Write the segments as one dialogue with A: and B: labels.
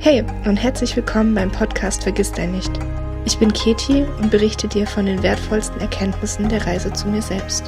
A: Hey und herzlich willkommen beim Podcast Vergiss dein nicht. Ich bin Keti und berichte dir von den wertvollsten Erkenntnissen der Reise zu mir selbst.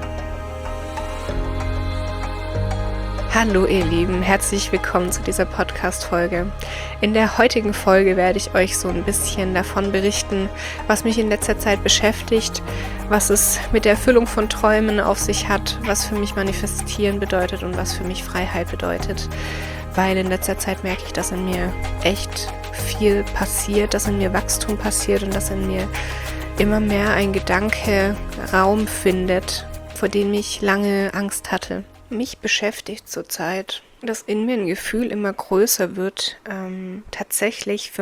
A: Hallo ihr Lieben, herzlich willkommen zu dieser Podcast-Folge. In der heutigen Folge werde ich euch so ein bisschen davon berichten, was mich in letzter Zeit beschäftigt, was es mit der Erfüllung von Träumen auf sich hat, was für mich Manifestieren bedeutet und was für mich Freiheit bedeutet. Weil in letzter Zeit merke ich, dass in mir echt viel passiert, dass in mir Wachstum passiert und dass in mir immer mehr ein Gedanke Raum findet, vor dem ich lange Angst hatte. Mich beschäftigt zurzeit, dass in mir ein Gefühl immer größer wird, tatsächlich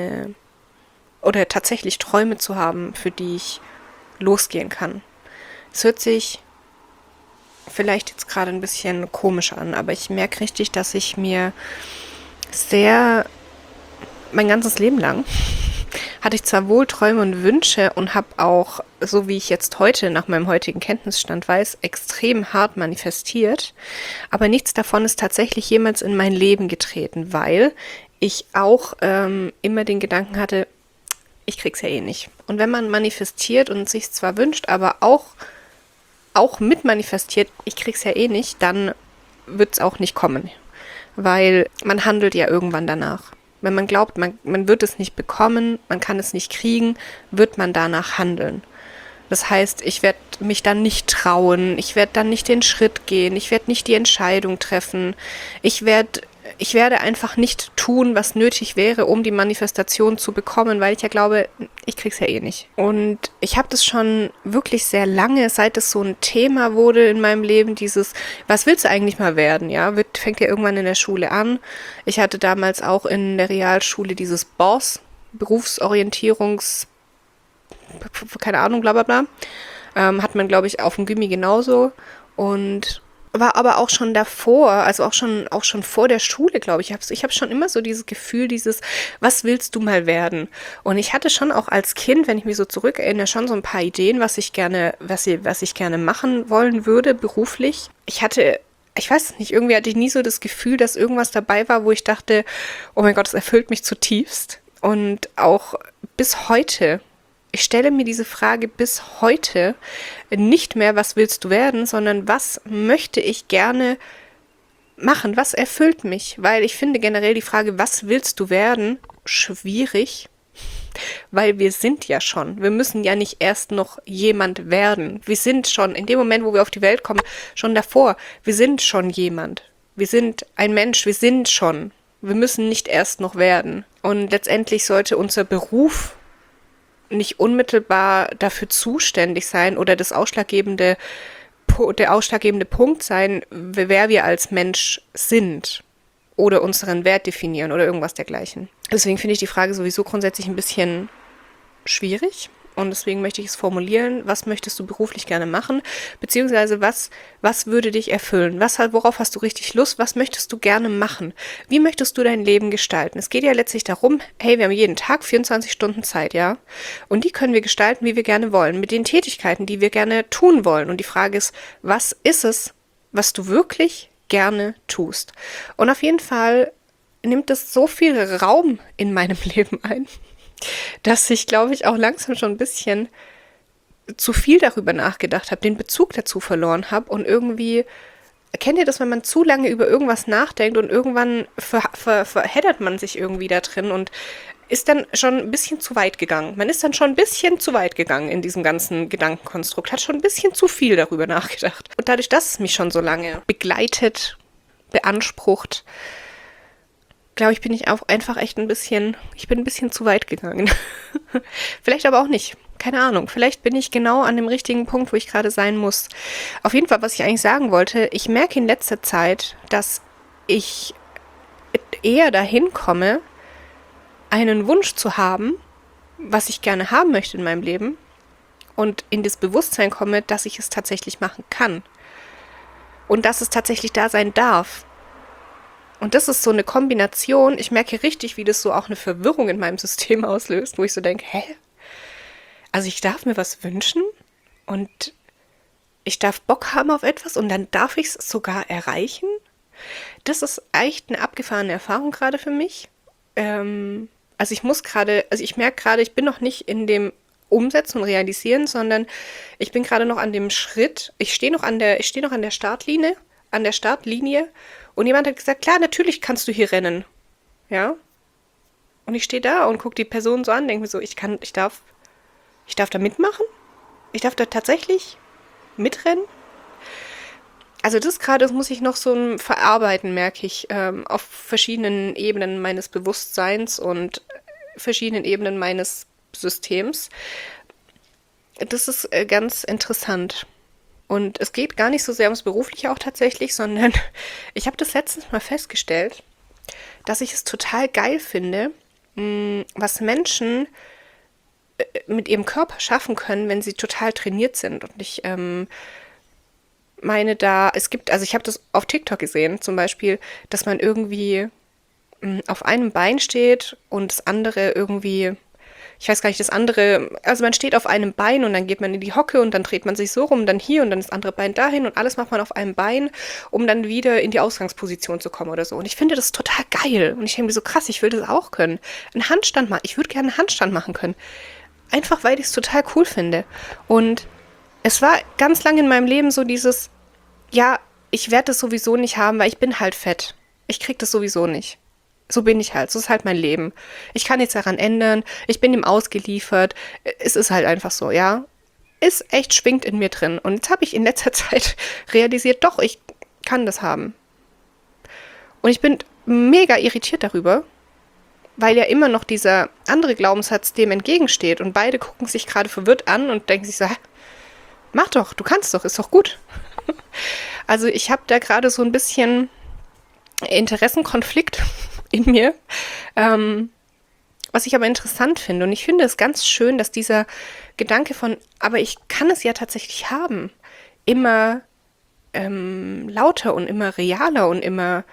A: Träume zu haben, für die ich losgehen kann. Es hört sich vielleicht jetzt gerade ein bisschen komisch an, aber ich merke richtig, dass ich mir mein ganzes Leben lang hatte ich zwar wohl Träume und Wünsche und habe auch, so wie ich jetzt heute nach meinem heutigen Kenntnisstand weiß, extrem hart manifestiert, aber nichts davon ist tatsächlich jemals in mein Leben getreten, weil ich auch immer den Gedanken hatte, ich krieg's ja eh nicht. Und wenn man manifestiert und sich zwar wünscht, aber auch mit manifestiert, ich krieg's ja eh nicht, dann wird's auch nicht kommen, weil man handelt ja irgendwann danach. Wenn man glaubt, man wird es nicht bekommen, man kann es nicht kriegen, wird man danach handeln. Das heißt, ich werde mich dann nicht trauen, ich werde dann nicht den Schritt gehen, ich werde nicht die Entscheidung treffen, ich werde einfach nicht tun, was nötig wäre, um die Manifestation zu bekommen, weil ich ja glaube, ich krieg's ja eh nicht. Und ich habe das schon wirklich sehr lange, seit es so ein Thema wurde in meinem Leben, dieses, was willst du eigentlich mal werden? Ja, fängt ja irgendwann in der Schule an. Ich hatte damals auch in der Realschule dieses BOSS, keine Ahnung, bla bla bla. Hat man, glaube ich, auf dem Gymi genauso. Und war aber auch schon davor, also auch schon vor der Schule, glaube ich. Ich habe schon immer so dieses Gefühl, was willst du mal werden? Und ich hatte schon auch als Kind, wenn ich mich so zurückerinnere, schon so ein paar Ideen, was ich gerne machen wollen würde, beruflich. Ich weiß nicht, irgendwie hatte ich nie so das Gefühl, dass irgendwas dabei war, wo ich dachte, oh mein Gott, das erfüllt mich zutiefst. Und auch bis heute, ich stelle mir diese Frage bis heute nicht mehr, was willst du werden, sondern was möchte ich gerne machen, was erfüllt mich? Weil ich finde generell die Frage, was willst du werden, schwierig, weil wir sind ja schon. Wir müssen ja nicht erst noch jemand werden. Wir sind schon, in dem Moment, wo wir auf die Welt kommen, schon davor. Wir sind schon jemand. Wir sind ein Mensch, wir sind schon. Wir müssen nicht erst noch werden. Und letztendlich sollte unser Beruf nicht unmittelbar dafür zuständig sein oder der ausschlaggebende Punkt sein, wer wir als Mensch sind oder unseren Wert definieren oder irgendwas dergleichen. Deswegen finde ich die Frage sowieso grundsätzlich ein bisschen schwierig und deswegen möchte ich es formulieren, was möchtest du beruflich gerne machen, beziehungsweise was würde dich erfüllen, worauf hast du richtig Lust, was möchtest du gerne machen, wie möchtest du dein Leben gestalten. Es geht ja letztlich darum, hey, wir haben jeden Tag 24 Stunden Zeit, ja, und die können wir gestalten, wie wir gerne wollen, mit den Tätigkeiten, die wir gerne tun wollen, und die Frage ist, was ist es, was du wirklich gerne tust? Und auf jeden Fall nimmt es so viel Raum in meinem Leben ein, dass ich, glaube ich, auch langsam schon ein bisschen zu viel darüber nachgedacht habe, den Bezug dazu verloren habe und irgendwie, kennt ihr das, wenn man zu lange über irgendwas nachdenkt und irgendwann verheddert man sich irgendwie da drin und ist dann schon ein bisschen zu weit gegangen. Man ist dann schon ein bisschen zu weit gegangen in diesem ganzen Gedankenkonstrukt, hat schon ein bisschen zu viel darüber nachgedacht. Und dadurch, dass es mich schon so lange begleitet, beansprucht, glaube ich, bin ich auch einfach echt ein bisschen zu weit gegangen. Vielleicht aber auch nicht. Keine Ahnung. Vielleicht bin ich genau an dem richtigen Punkt, wo ich gerade sein muss. Auf jeden Fall, was ich eigentlich sagen wollte, ich merke in letzter Zeit, dass ich eher dahin komme, einen Wunsch zu haben, was ich gerne haben möchte in meinem Leben und in das Bewusstsein komme, dass ich es tatsächlich machen kann. Und dass es tatsächlich da sein darf. Und das ist so eine Kombination, ich merke richtig, wie das so auch eine Verwirrung in meinem System auslöst, wo ich so denke, also ich darf mir was wünschen und ich darf Bock haben auf etwas und dann darf ich es sogar erreichen? Das ist echt eine abgefahrene Erfahrung gerade für mich. also ich merke gerade, ich bin noch nicht in dem Umsetzen und Realisieren, sondern ich bin gerade noch an dem Schritt, ich stehe noch an der Startlinie und jemand hat gesagt, klar, natürlich kannst du hier rennen. Ja? Und ich stehe da und gucke die Person so an, denke mir so, ich darf da mitmachen? Ich darf da tatsächlich mitrennen? Also das muss ich noch so verarbeiten, merke ich, auf verschiedenen Ebenen meines Bewusstseins und verschiedenen Ebenen meines Systems. Das ist ganz interessant. Und es geht gar nicht so sehr ums Berufliche auch tatsächlich, sondern ich habe das letztens mal festgestellt, dass ich es total geil finde, was Menschen mit ihrem Körper schaffen können, wenn sie total trainiert sind. Und ich meine da, also ich habe das auf TikTok gesehen, zum Beispiel, dass man irgendwie auf einem Bein steht und das andere irgendwie, ich weiß gar nicht, also man steht auf einem Bein und dann geht man in die Hocke und dann dreht man sich so rum, dann hier und dann das andere Bein dahin und alles macht man auf einem Bein, um dann wieder in die Ausgangsposition zu kommen oder so. Und ich finde das total geil. Und ich denke mir so, krass, ich will das auch können. Einen Handstand machen. Ich würde gerne einen Handstand machen können. Einfach, weil ich es total cool finde. Und es war ganz lange in meinem Leben so dieses, ja, ich werde das sowieso nicht haben, weil ich bin halt fett. Ich krieg das sowieso nicht. So bin ich halt. So ist halt mein Leben. Ich kann nichts daran ändern. Ich bin ihm ausgeliefert. Es ist halt einfach so, ja. Ist echt schwingt in mir drin. Und jetzt habe ich in letzter Zeit realisiert, doch, ich kann das haben. Und ich bin mega irritiert darüber, weil ja immer noch dieser andere Glaubenssatz dem entgegensteht. Und beide gucken sich gerade verwirrt an und denken sich so, hä? Mach doch, du kannst doch, ist doch gut. Also ich habe da gerade so ein bisschen Interessenkonflikt in mir, was ich aber interessant finde. Und ich finde es ganz schön, dass dieser Gedanke von, aber ich kann es ja tatsächlich haben, immer lauter und immer realer und immer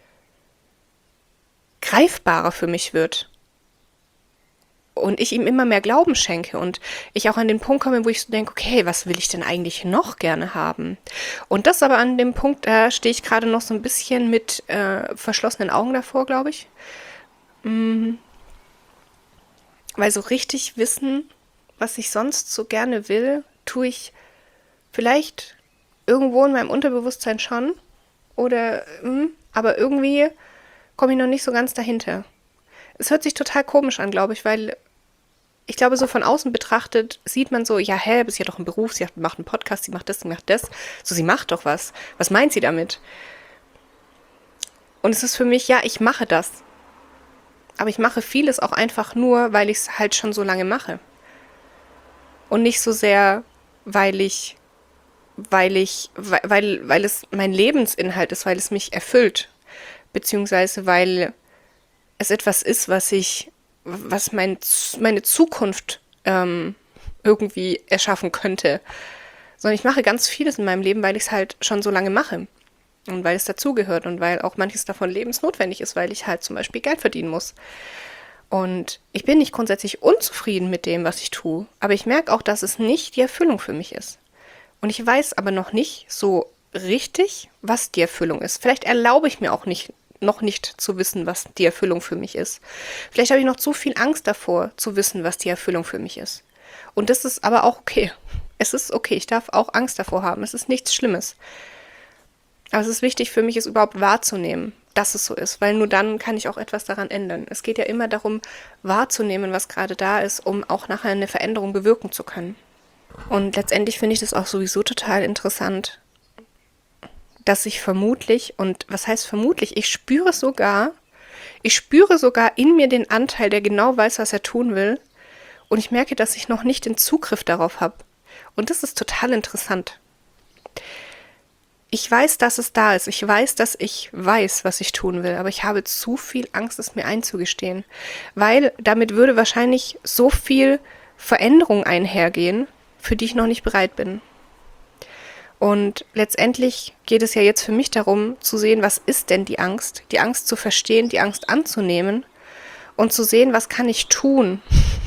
A: greifbarer für mich wird. Und ich ihm immer mehr Glauben schenke und ich auch an den Punkt komme, wo ich so denke, okay, was will ich denn eigentlich noch gerne haben? Und das aber an dem Punkt, da stehe ich gerade noch so ein bisschen mit verschlossenen Augen davor, glaube ich. Weil so richtig wissen, was ich sonst so gerne will, tue ich vielleicht irgendwo in meinem Unterbewusstsein schon. Oder, aber irgendwie komme ich noch nicht so ganz dahinter. Es hört sich total komisch an, glaube ich, weil ich glaube, so von außen betrachtet sieht man so, ja, hä, ist ja doch ein Beruf, sie macht einen Podcast, sie macht das, sie macht das. So, sie macht doch was. Was meint sie damit? Und es ist für mich, ja, ich mache das. Aber ich mache vieles auch einfach nur, weil ich es halt schon so lange mache. Und nicht so sehr, weil es mein Lebensinhalt ist, weil es mich erfüllt. Beziehungsweise weil es etwas ist, was meine Zukunft irgendwie erschaffen könnte. Sondern ich mache ganz vieles in meinem Leben, weil ich es halt schon so lange mache. Und weil es dazugehört und weil auch manches davon lebensnotwendig ist, weil ich halt zum Beispiel Geld verdienen muss. Und ich bin nicht grundsätzlich unzufrieden mit dem, was ich tue. Aber ich merke auch, dass es nicht die Erfüllung für mich ist. Und ich weiß aber noch nicht so richtig, was die Erfüllung ist. Vielleicht erlaube ich mir auch noch nicht zu wissen, was die Erfüllung für mich ist. Vielleicht habe ich noch zu viel Angst davor, zu wissen, was die Erfüllung für mich ist. Und das ist aber auch okay. Es ist okay, ich darf auch Angst davor haben. Es ist nichts Schlimmes. Aber es ist wichtig für mich, es überhaupt wahrzunehmen, dass es so ist, weil nur dann kann ich auch etwas daran ändern. Es geht ja immer darum, wahrzunehmen, was gerade da ist, um auch nachher eine Veränderung bewirken zu können. Und letztendlich finde ich das auch sowieso total interessant, dass ich vermutlich, und was heißt vermutlich, ich spüre sogar in mir den Anteil, der genau weiß, was er tun will. Und ich merke, dass ich noch nicht den Zugriff darauf habe. Und das ist total interessant. Ich weiß, dass es da ist. Ich weiß, dass ich weiß, was ich tun will. Aber ich habe zu viel Angst, es mir einzugestehen. Weil damit würde wahrscheinlich so viel Veränderung einhergehen, für die ich noch nicht bereit bin. Und letztendlich geht es ja jetzt für mich darum, zu sehen, was ist denn die Angst zu verstehen, die Angst anzunehmen und zu sehen, was kann ich tun?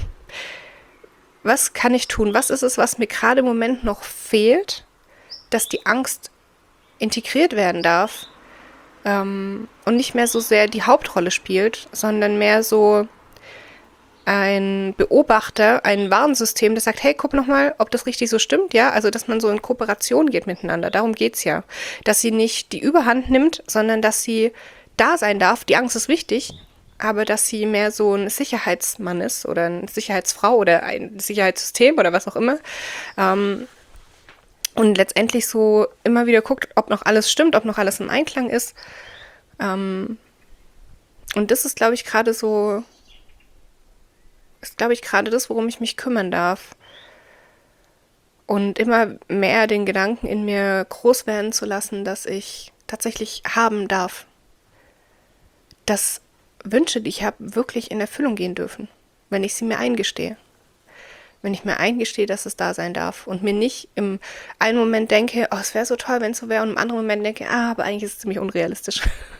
A: Was kann ich tun? Was ist es, was mir gerade im Moment noch fehlt, dass die Angst integriert werden darf und nicht mehr so sehr die Hauptrolle spielt, sondern mehr so ein Beobachter, ein Warnsystem, das sagt, hey, guck noch mal, ob das richtig so stimmt, ja? Also, dass man so in Kooperation geht miteinander. Darum geht's ja. Dass sie nicht die Überhand nimmt, sondern dass sie da sein darf. Die Angst ist wichtig, aber dass sie mehr so ein Sicherheitsmann ist oder eine Sicherheitsfrau oder ein Sicherheitssystem oder was auch immer. Und letztendlich so immer wieder guckt, ob noch alles stimmt, ob noch alles im Einklang ist. Und das ist, glaube ich, gerade so, das, worum ich mich kümmern darf. Und immer mehr den Gedanken in mir groß werden zu lassen, dass ich tatsächlich haben darf. Dass Wünsche, die ich habe, wirklich in Erfüllung gehen dürfen, wenn ich sie mir eingestehe. Wenn ich mir eingestehe, dass es da sein darf und mir nicht im einen Moment denke, oh, es wäre so toll, wenn es so wäre, und im anderen Moment denke, aber eigentlich ist es ziemlich unrealistisch.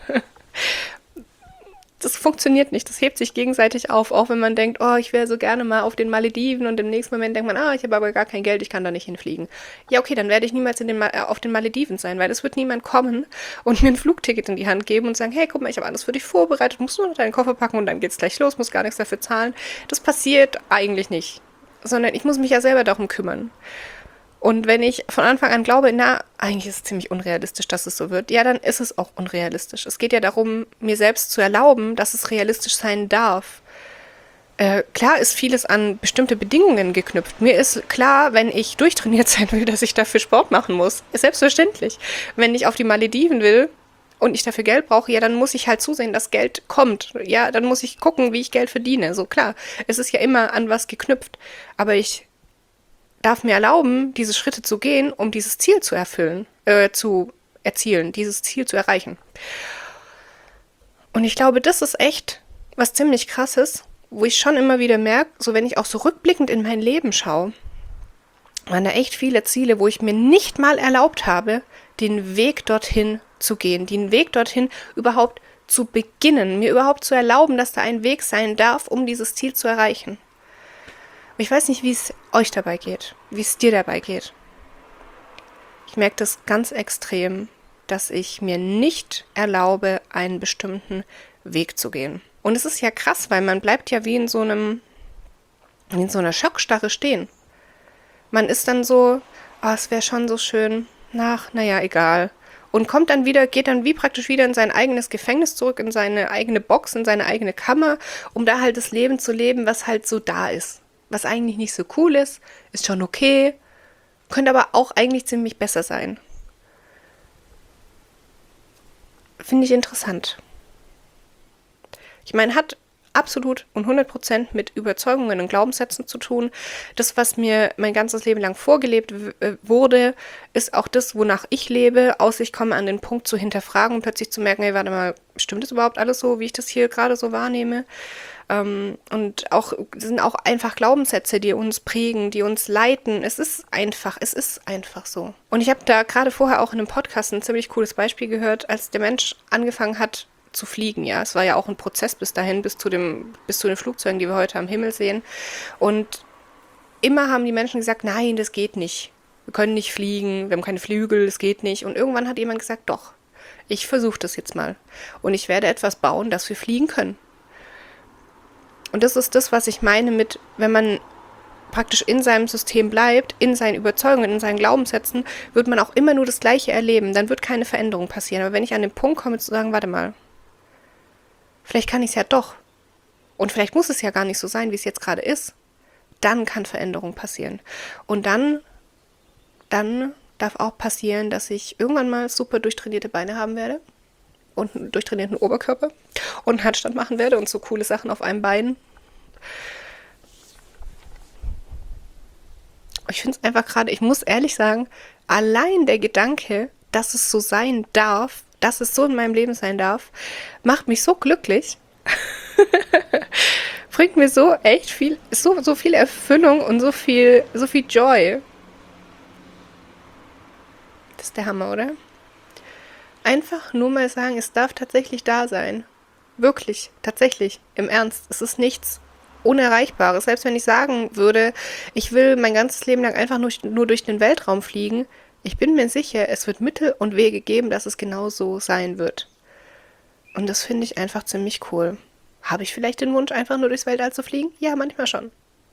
A: Das funktioniert nicht, das hebt sich gegenseitig auf, auch wenn man denkt, oh, ich wäre so gerne mal auf den Malediven, und im nächsten Moment denkt man, ich habe aber gar kein Geld, ich kann da nicht hinfliegen. Ja, okay, dann werde ich niemals auf den Malediven sein, weil es wird niemand kommen und mir ein Flugticket in die Hand geben und sagen, hey, guck mal, ich habe alles für dich vorbereitet, musst nur noch deinen Koffer packen und dann geht's gleich los, musst gar nichts dafür zahlen. Das passiert eigentlich nicht, sondern ich muss mich ja selber darum kümmern. Und wenn ich von Anfang an glaube, eigentlich ist es ziemlich unrealistisch, dass es so wird, ja, dann ist es auch unrealistisch. Es geht ja darum, mir selbst zu erlauben, dass es realistisch sein darf. Klar ist vieles an bestimmte Bedingungen geknüpft. Mir ist klar, wenn ich durchtrainiert sein will, dass ich dafür Sport machen muss. Ist selbstverständlich. Wenn ich auf die Malediven will und ich dafür Geld brauche, ja, dann muss ich halt zusehen, dass Geld kommt. Ja, dann muss ich gucken, wie ich Geld verdiene. So, klar, es ist ja immer an was geknüpft. Aber ich darf mir erlauben, diese Schritte zu gehen, um dieses Ziel zu erzielen, dieses Ziel zu erreichen. Und ich glaube, das ist echt was ziemlich Krasses, wo ich schon immer wieder merke, so wenn ich auch so rückblickend in mein Leben schaue, waren da echt viele Ziele, wo ich mir nicht mal erlaubt habe, den Weg dorthin zu gehen, den Weg dorthin überhaupt zu beginnen, mir überhaupt zu erlauben, dass da ein Weg sein darf, um dieses Ziel zu erreichen. Ich weiß nicht, wie es euch dabei geht, wie es dir dabei geht. Ich merke das ganz extrem, dass ich mir nicht erlaube, einen bestimmten Weg zu gehen. Und es ist ja krass, weil man bleibt ja wie in so einer Schockstarre stehen. Man ist dann so, es wäre schon so schön, naja, egal. Und geht dann wie praktisch wieder in sein eigenes Gefängnis zurück, in seine eigene Box, in seine eigene Kammer, um da halt das Leben zu leben, was halt so da ist. Was eigentlich nicht so cool ist schon okay, könnte aber auch eigentlich ziemlich besser sein. Finde ich interessant. Ich meine, hat absolut und 100% mit Überzeugungen und Glaubenssätzen zu tun. Das, was mir mein ganzes Leben lang vorgelebt wurde, ist auch das, wonach ich lebe, außer ich komme an den Punkt zu hinterfragen und plötzlich zu merken, hey, warte mal, stimmt das überhaupt alles so, wie ich das hier gerade so wahrnehme? Und auch sind auch einfach Glaubenssätze, die uns prägen, die uns leiten. Es ist einfach so. Und ich habe da gerade vorher auch in einem Podcast ein ziemlich cooles Beispiel gehört, als der Mensch angefangen hat zu fliegen. Ja, es war ja auch ein Prozess bis dahin, bis zu den Flugzeugen, die wir heute am Himmel sehen. Und immer haben die Menschen gesagt, nein, das geht nicht. Wir können nicht fliegen, wir haben keine Flügel, das geht nicht. Und irgendwann hat jemand gesagt, doch, ich versuche das jetzt mal. Und ich werde etwas bauen, dass wir fliegen können. Und das ist das, was ich meine mit, wenn man praktisch in seinem System bleibt, in seinen Überzeugungen, in seinen Glaubenssätzen, wird man auch immer nur das Gleiche erleben. Dann wird keine Veränderung passieren. Aber wenn ich an den Punkt komme zu sagen, warte mal, vielleicht kann ich es ja doch. Und vielleicht muss es ja gar nicht so sein, wie es jetzt gerade ist. Dann kann Veränderung passieren. Und dann darf auch passieren, dass ich irgendwann mal super durchtrainierte Beine haben werde. Und einen durchtrainierten Oberkörper und einen Handstand machen werde und so coole Sachen auf einem Bein. Ich finde es einfach gerade, ich muss ehrlich sagen, allein der Gedanke, dass es so sein darf, dass es so in meinem Leben sein darf, macht mich so glücklich. Bringt mir so echt viel, so viel Erfüllung und so viel Joy. Das ist der Hammer, oder? Einfach nur mal sagen, es darf tatsächlich da sein. Wirklich, tatsächlich, im Ernst. Es ist nichts Unerreichbares. Selbst wenn ich sagen würde, ich will mein ganzes Leben lang einfach nur durch den Weltraum fliegen, ich bin mir sicher, es wird Mittel und Wege geben, dass es genau so sein wird. Und das finde ich einfach ziemlich cool. Habe ich vielleicht den Wunsch, einfach nur durchs Weltall zu fliegen? Ja, manchmal schon.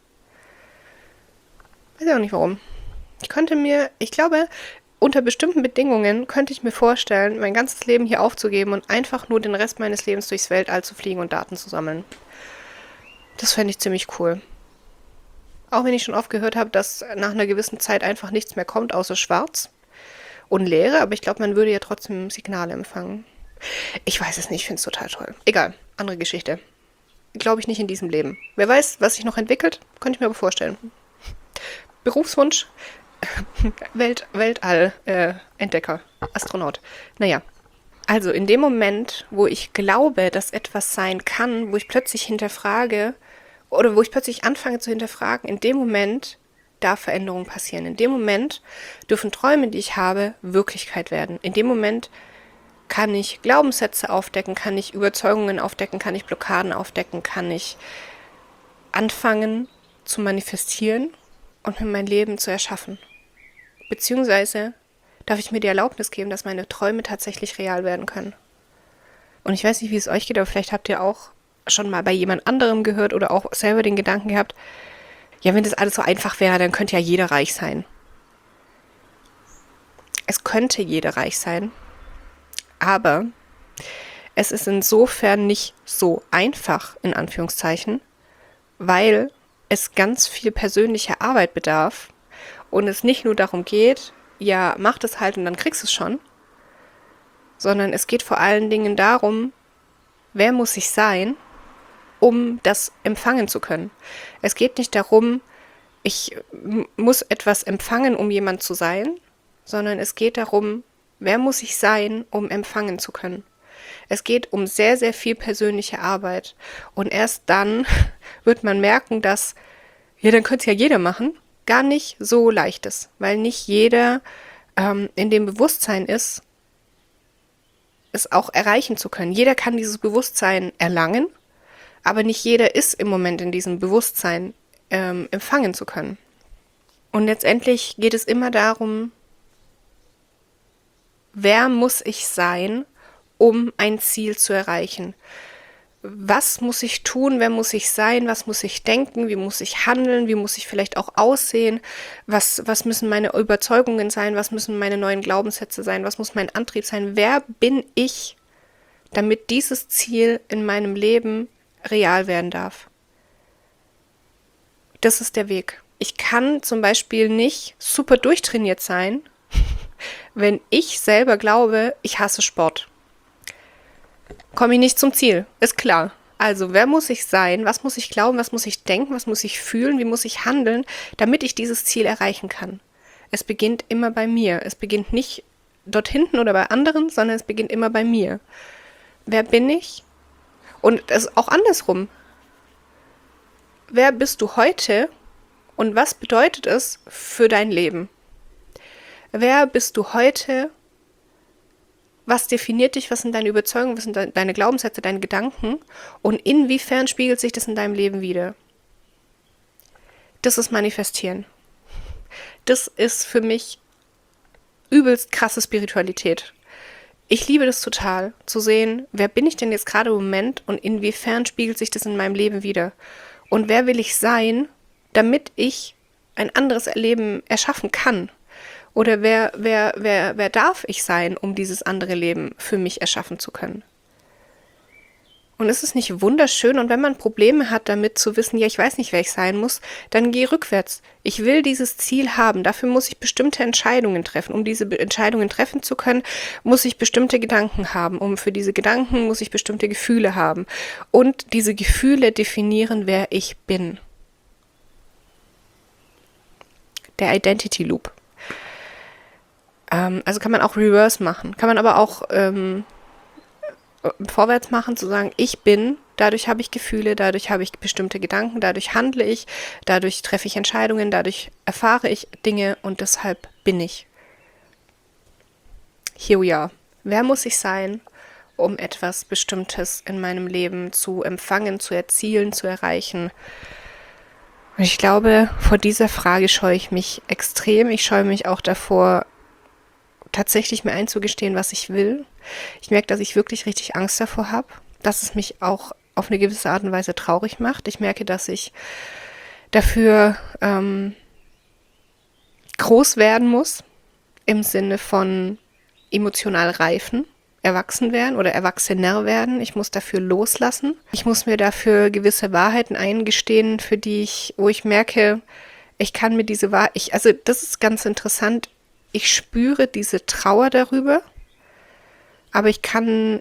A: Weiß ich auch nicht warum. Ich glaube, unter bestimmten Bedingungen könnte ich mir vorstellen, mein ganzes Leben hier aufzugeben und einfach nur den Rest meines Lebens durchs Weltall zu fliegen und Daten zu sammeln. Das fände ich ziemlich cool. Auch wenn ich schon oft gehört habe, dass nach einer gewissen Zeit einfach nichts mehr kommt, außer Schwarz und Leere, aber ich glaube, man würde ja trotzdem Signale empfangen. Ich weiß es nicht, ich finde es total toll. Egal, andere Geschichte. Glaube ich nicht in diesem Leben. Wer weiß, was sich noch entwickelt, könnte ich mir aber vorstellen. Berufswunsch, Weltall, Entdecker, Astronaut. Naja, also in dem Moment, wo ich glaube, dass etwas sein kann, wo ich plötzlich hinterfrage oder wo ich plötzlich anfange zu hinterfragen, in dem Moment darf Veränderung passieren. In dem Moment dürfen Träume, die ich habe, Wirklichkeit werden. In dem Moment kann ich Glaubenssätze aufdecken, kann ich Überzeugungen aufdecken, kann ich Blockaden aufdecken, kann ich anfangen zu manifestieren und mir mein Leben zu erschaffen. Beziehungsweise darf ich mir die Erlaubnis geben, dass meine Träume tatsächlich real werden können. Und ich weiß nicht, wie es euch geht, aber vielleicht habt ihr auch schon mal bei jemand anderem gehört oder auch selber den Gedanken gehabt, ja, wenn das alles so einfach wäre, dann könnte ja jeder reich sein. Es könnte jeder reich sein, aber es ist insofern nicht so einfach, in Anführungszeichen, weil es ganz viel persönliche Arbeit bedarf und es nicht nur darum geht, ja, mach das halt und dann kriegst du es schon, sondern es geht vor allen Dingen darum, wer muss ich sein, um das empfangen zu können. Es geht nicht darum, ich muss etwas empfangen, um jemand zu sein, sondern es geht darum, wer muss ich sein, um empfangen zu können. Es geht um sehr, sehr viel persönliche Arbeit. Und erst dann wird man merken, dass, ja, dann könnte es ja jeder machen, gar nicht so leicht ist. Weil nicht jeder in dem Bewusstsein ist, es auch erreichen zu können. Jeder kann dieses Bewusstsein erlangen, aber nicht jeder ist im Moment in diesem Bewusstsein empfangen zu können. Und letztendlich geht es immer darum, wer muss ich sein, um ein Ziel zu erreichen? Was muss ich tun? Wer muss ich sein? Was muss ich denken? Wie muss ich handeln? Wie muss ich vielleicht auch aussehen? Was müssen meine Überzeugungen sein? Was müssen meine neuen Glaubenssätze sein? Was muss mein Antrieb sein? Wer bin ich, damit dieses Ziel in meinem Leben real werden darf? Das ist der Weg. Ich kann zum Beispiel nicht super durchtrainiert sein, wenn ich selber glaube, ich hasse Sport. Komme ich nicht zum Ziel, ist klar. Also, wer muss ich sein? Was muss ich glauben? Was muss ich denken? Was muss ich fühlen? Wie muss ich handeln, damit ich dieses Ziel erreichen kann? Es beginnt immer bei mir. Es beginnt nicht dort hinten oder bei anderen, sondern es beginnt immer bei mir. Wer bin ich? Und es ist auch andersrum. Wer bist du heute und was bedeutet es für dein Leben? Wer bist du heute? Was definiert dich? Was sind deine Überzeugungen? Was sind deine Glaubenssätze, deine Gedanken? Und inwiefern spiegelt sich das in deinem Leben wider? Das ist Manifestieren. Das ist für mich übelst krasse Spiritualität. Ich liebe das total, zu sehen, wer bin ich denn jetzt gerade im Moment und inwiefern spiegelt sich das in meinem Leben wider? Und wer will ich sein, damit ich ein anderes Leben erschaffen kann? Oder wer darf ich sein, um dieses andere Leben für mich erschaffen zu können? Und ist es nicht wunderschön? Und wenn man Probleme hat damit zu wissen, ja, ich weiß nicht, wer ich sein muss, dann geh rückwärts. Ich will dieses Ziel haben. Dafür muss ich bestimmte Entscheidungen treffen. Um diese Entscheidungen treffen zu können, muss ich bestimmte Gedanken haben. Für diese Gedanken muss ich bestimmte Gefühle haben. Und diese Gefühle definieren, wer ich bin. Der Identity Loop. Also kann man auch reverse machen. Kann man aber auch vorwärts machen, zu sagen, ich bin, dadurch habe ich Gefühle, dadurch habe ich bestimmte Gedanken, dadurch handle ich, dadurch treffe ich Entscheidungen, dadurch erfahre ich Dinge und deshalb bin ich. Here we are. Wer muss ich sein, um etwas Bestimmtes in meinem Leben zu empfangen, zu erzielen, zu erreichen? Und ich glaube, vor dieser Frage scheue ich mich extrem. Ich scheue mich auch davor, tatsächlich mir einzugestehen, was ich will. Ich merke, dass ich wirklich richtig Angst davor habe, dass es mich auch auf eine gewisse Art und Weise traurig macht. Ich merke, dass ich dafür groß werden muss, im Sinne von emotional reifen, erwachsen werden oder erwachsener werden. Ich muss dafür loslassen. Ich muss mir dafür gewisse Wahrheiten eingestehen, wo ich merke, ich kann mir diese Wahrheit, also das ist ganz interessant, ich spüre diese Trauer darüber, aber ich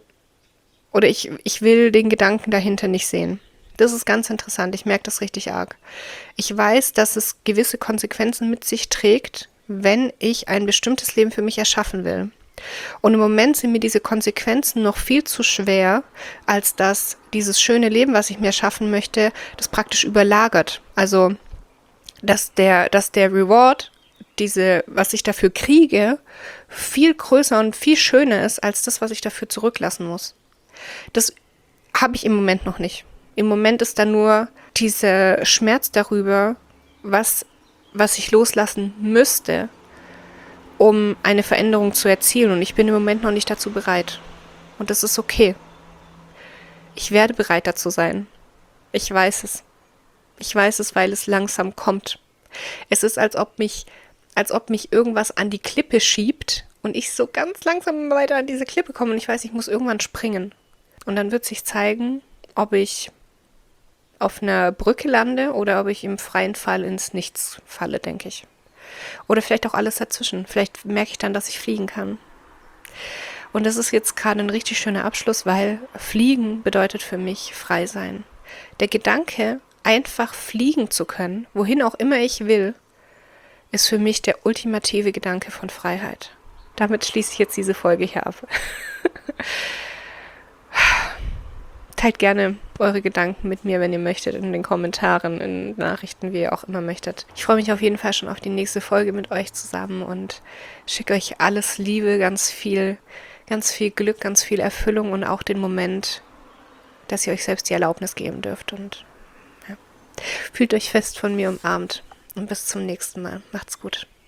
A: will den Gedanken dahinter nicht sehen. Das ist ganz interessant, ich merke das richtig arg. Ich weiß, dass es gewisse Konsequenzen mit sich trägt, wenn ich ein bestimmtes Leben für mich erschaffen will. Und im Moment sind mir diese Konsequenzen noch viel zu schwer, als dass dieses schöne Leben, was ich mir schaffen möchte, das praktisch überlagert. Also, dass der Reward, was ich dafür kriege, viel größer und viel schöner ist, als das, was ich dafür zurücklassen muss. Das habe ich im Moment noch nicht. Im Moment ist da nur dieser Schmerz darüber, was ich loslassen müsste, um eine Veränderung zu erzielen. Und ich bin im Moment noch nicht dazu bereit. Und das ist okay. Ich werde bereit dazu sein. Ich weiß es. Ich weiß es, weil es langsam kommt. Es ist, als ob mich irgendwas an die Klippe schiebt und ich so ganz langsam weiter an diese Klippe komme und ich weiß, ich muss irgendwann springen. Und dann wird sich zeigen, ob ich auf einer Brücke lande oder ob ich im freien Fall ins Nichts falle, denke ich. Oder vielleicht auch alles dazwischen. Vielleicht merke ich dann, dass ich fliegen kann. Und das ist jetzt gerade ein richtig schöner Abschluss, weil Fliegen bedeutet für mich frei sein. Der Gedanke, einfach fliegen zu können, wohin auch immer ich will, ist für mich der ultimative Gedanke von Freiheit. Damit schließe ich jetzt diese Folge hier ab. Teilt gerne eure Gedanken mit mir, wenn ihr möchtet, in den Kommentaren, in Nachrichten, wie ihr auch immer möchtet. Ich freue mich auf jeden Fall schon auf die nächste Folge mit euch zusammen und schicke euch alles Liebe, ganz viel Glück, ganz viel Erfüllung und auch den Moment, dass ihr euch selbst die Erlaubnis geben dürft. Und ja, fühlt euch fest von mir umarmt und bis zum nächsten Mal. Macht's gut.